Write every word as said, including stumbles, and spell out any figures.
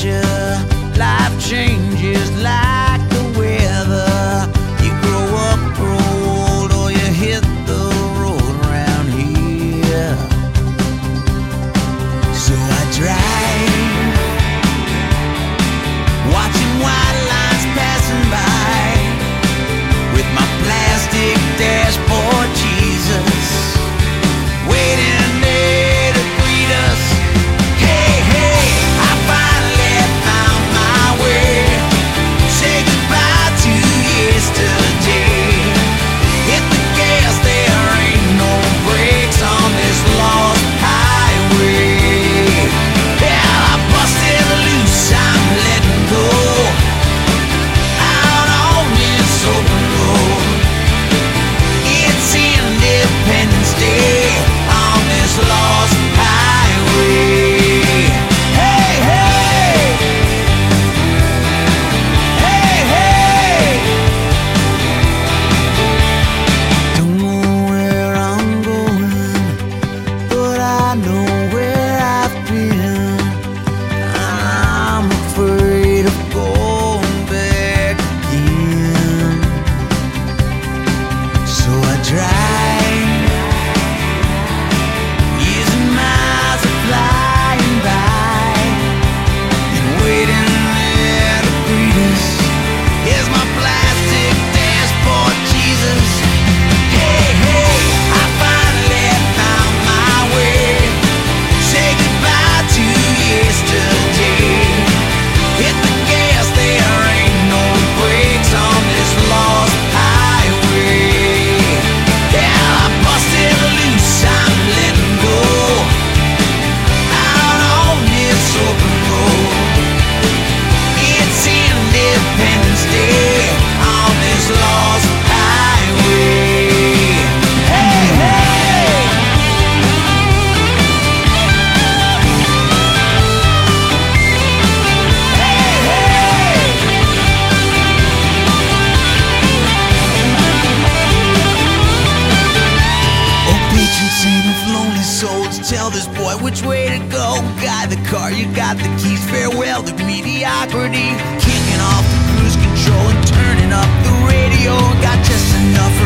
you. Life changes like the weather. You grow up, grow old, or you hit the road around here. So I drive, watching white lines passing by, with my plastic dashboard Jesus waiting there to greet us. Hey, hey, I finally found my way. Say goodbye to yesterday. Hit the gas, there ain't no brakes on this lost highway. Yeah, I busted loose, I'm letting go out on this open road. It's Independence Day on this lost highway. Hey, hey, hey, hey. Don't know where I'm going, but I know where I've been. I'm afraid of going back again. So I drive, using miles of flying by, and waiting there to greet us. Here's my plastic dashboard Jesus. Hey, hey, I finally found my way. Say goodbye to yesterday. Hit the gas, there ain't no brakes on this lost highway. Yeah, I busted loose, I'm letting go out on this open road. It's Independence Day on this lost highway. Hey, hey. Hey, hey. Oh, patron saint of lonely souls, tell this boy which way to go. Guide the car, you got the keys. Farewell to mediocrity. Kicking off the cruise control and turning up the radio. Got just enough